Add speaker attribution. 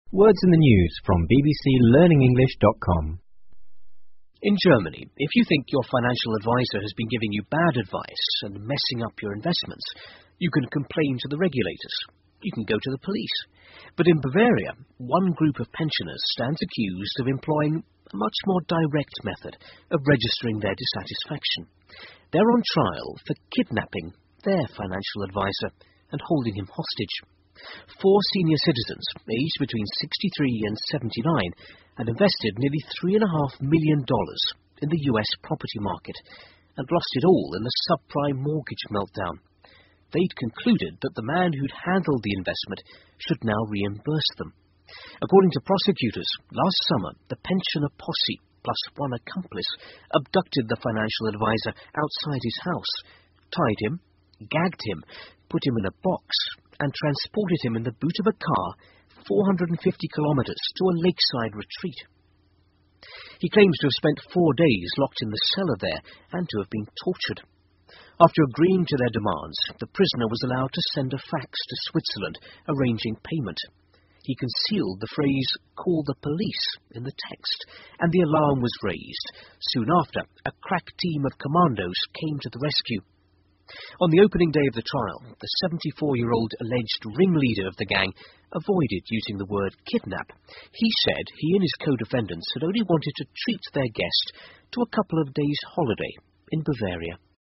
Speaker 1: Words in the news from bbclearningenglish.com.
Speaker 2: In Germany, if you think your financial advisor has been giving you bad advice and messing up your investments, you can complain to the regulators. You can go to the police. But in Bavaria, one group of pensioners stands accused of employing a much more direct method of registering their dissatisfaction. They're on trial for kidnapping their financial advisor and holding him hostage. 4 senior citizens, aged between 63 and 79, had invested nearly $3.5 million in the US property market and lost it all in the subprime mortgage meltdown. They'd concluded that the man who'd handled the investment should now reimburse them. According to prosecutors, last summer, the pensioner posse, plus one accomplice, abducted the financial advisor outside his house, tied him, gagged him, put him in a box, and transported him in the boot of a car 450 kilometers to a lakeside retreat. He claims to have spent 4 days locked in the cellar there and to have been tortured. After agreeing to their demands, the prisoner was allowed to send a fax to Switzerland arranging payment. He concealed the phrase, "call the police," in the text, and the alarm was raised. Soon after, a crack team of commandos came to the rescue. On the opening day of the trial, the 74-year-old alleged ringleader of the gang avoided using the word kidnap. He said he and his co-defendants had only wanted to treat their guest to a couple of days' holiday in Bavaria.